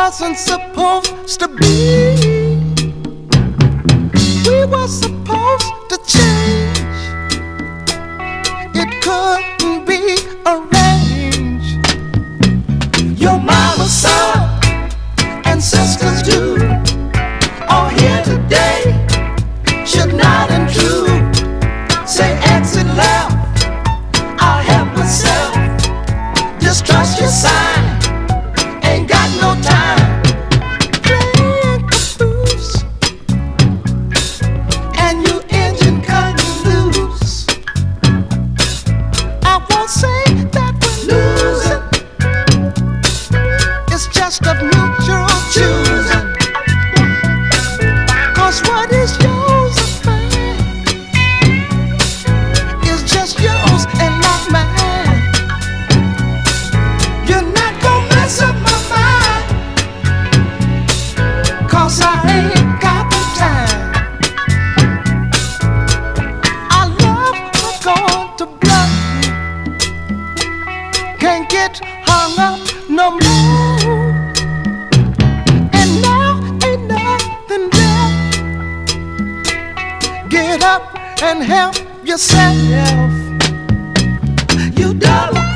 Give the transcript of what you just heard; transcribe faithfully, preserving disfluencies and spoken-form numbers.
wasn't supposed to be. We were supposed to change. It couldn't be arranged. Your mama, son, and sisters too, all here today, should not intrude. Say exit left, I'll help myself. Just trust your sign, ain't got no time. Playing caboose, and your engine cutting loose. I won't say that we're losing, it's just a mutual choosing. Cause what is yours is mine, is just yours and not mine. You're not gonna mess up my mind, cause I ain't got the time. Our love was going to blood, can't get hung up no more. And now ain't nothing left. Get up and help yourself. You done